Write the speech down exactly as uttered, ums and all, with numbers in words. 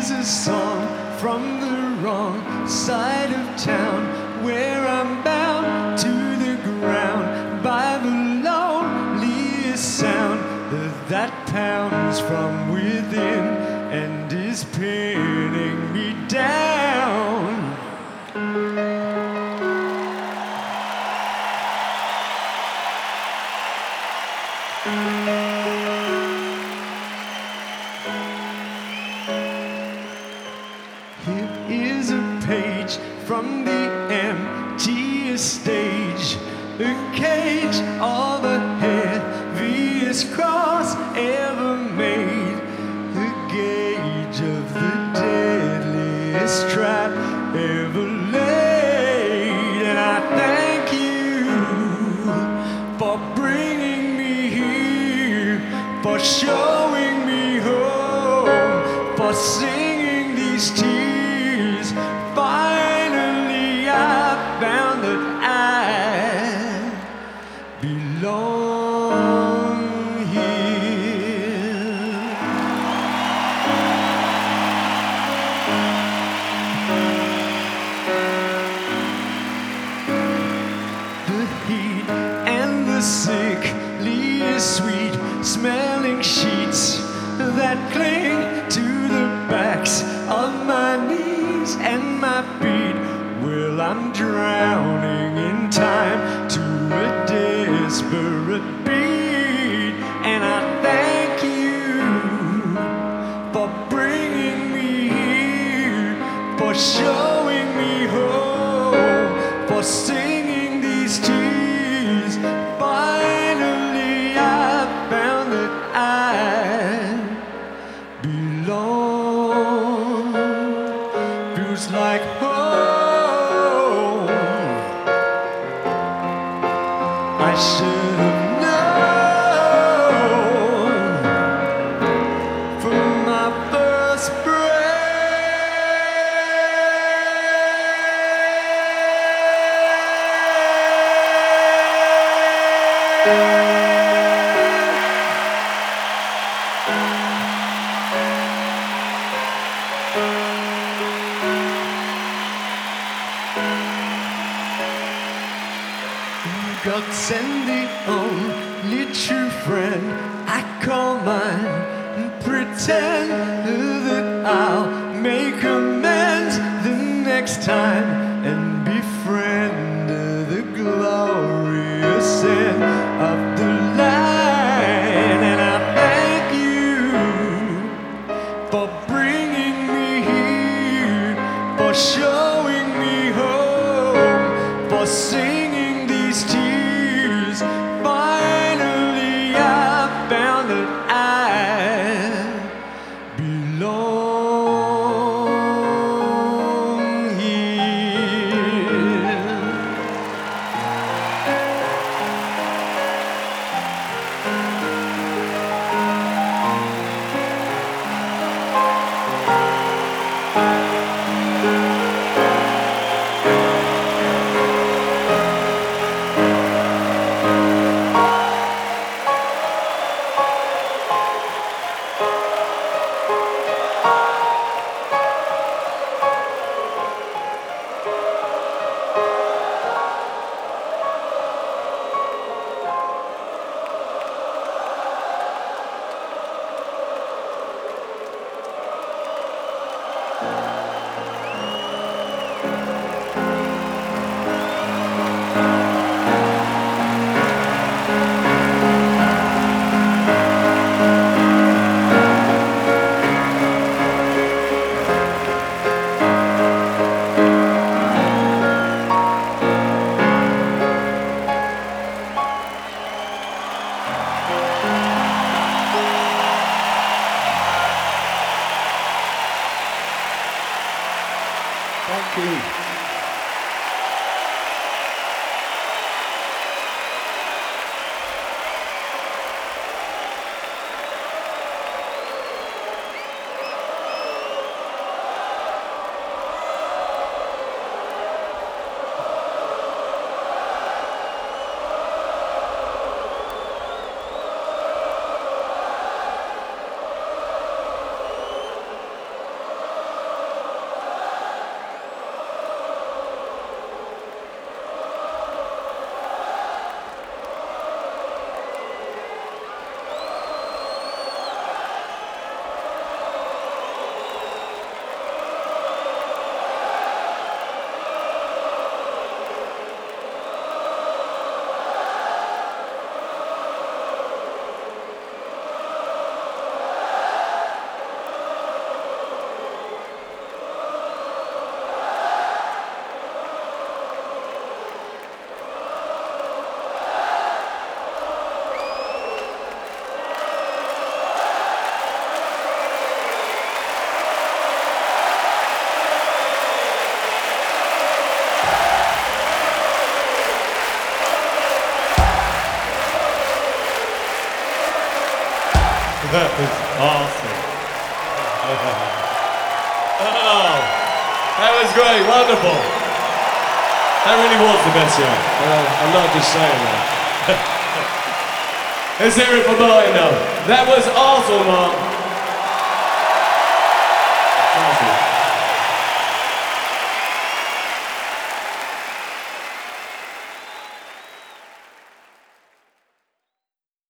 is a song from the wrong side of town, where I'm bound to the ground by the loneliest sound that pounds from within and is pinning me down. Here is a page from the emptiest stage, a cage of a heaviest cross ever made, the gauge of the deadliest trap ever laid. And I thank you for bringing me here, for showing me home, for singing these tears. Finally I found that I belong here. The heat and the sickly sweet smelling sheets that cling to the backs of my knees and my feet. Well, I'm drowning in time to a desperate beat, and I thank you for bringing me here, for showing me hope, for singing these tears. Finally I found that I belong. Feels like home. I should have known from my first God's and the only true friend I call mine, and pretend that I'll make amends the next time and befriend the glorious end of the line. And I thank you for bringing me here, for showing me hope, for singing these tears. Finally I found that I belong here. Thank you. That was awesome. Oh, that was great, wonderful. That really was the best show. Uh, I'm not just saying that. Let's hear it for Martin now. That was awesome, Mark.